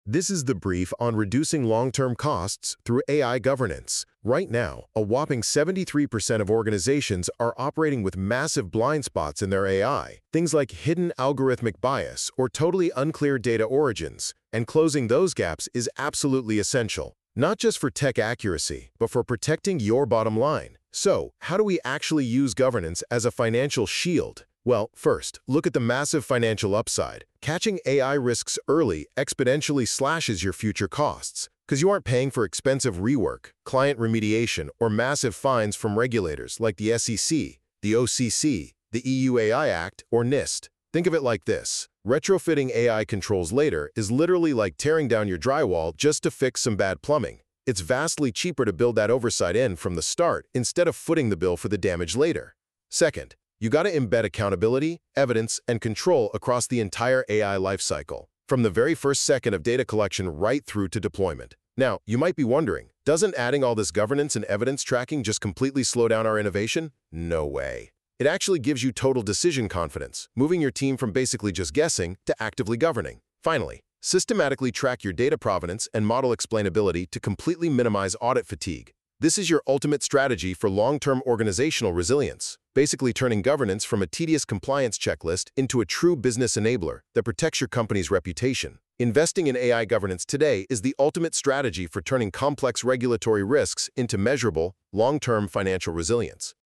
This is the brief on reducing long-term costs through AI governance. Right now, a whopping 73% of organizations are operating with massive blind spots in their AI, things like hidden algorithmic bias or totally unclear data origins, and closing those gaps is absolutely essential, not just for tech accuracy, but for protecting your bottom line. So, how do we actually use governance as a financial shield? Well, first, look at the massive financial upside. Catching AI risks early exponentially slashes your future costs, because you aren't paying for expensive rework, client remediation, or massive fines from regulators like the SEC, the OCC, the EU AI Act, or NIST. Think of it like this. Retrofitting AI controls later is literally like tearing down your drywall just to fix some bad plumbing. It's vastly cheaper to build that oversight in from the start instead of footing the bill for the damage later. Second, you got to embed accountability, evidence, and control across the entire AI lifecycle, from the very first second of data collection right through to deployment. Now, you might be wondering, doesn't adding all this governance and evidence tracking just completely slow down our innovation? No way. It actually gives you total decision confidence, moving your team from basically just guessing to actively governing. Finally, systematically track your data provenance and model explainability to completely minimize audit fatigue. This is your ultimate strategy for long-term organizational resilience, basically turning governance from a tedious compliance checklist into a true business enabler that protects your company's reputation. Investing in AI governance today is the ultimate strategy for turning complex regulatory risks into measurable, long-term financial resilience.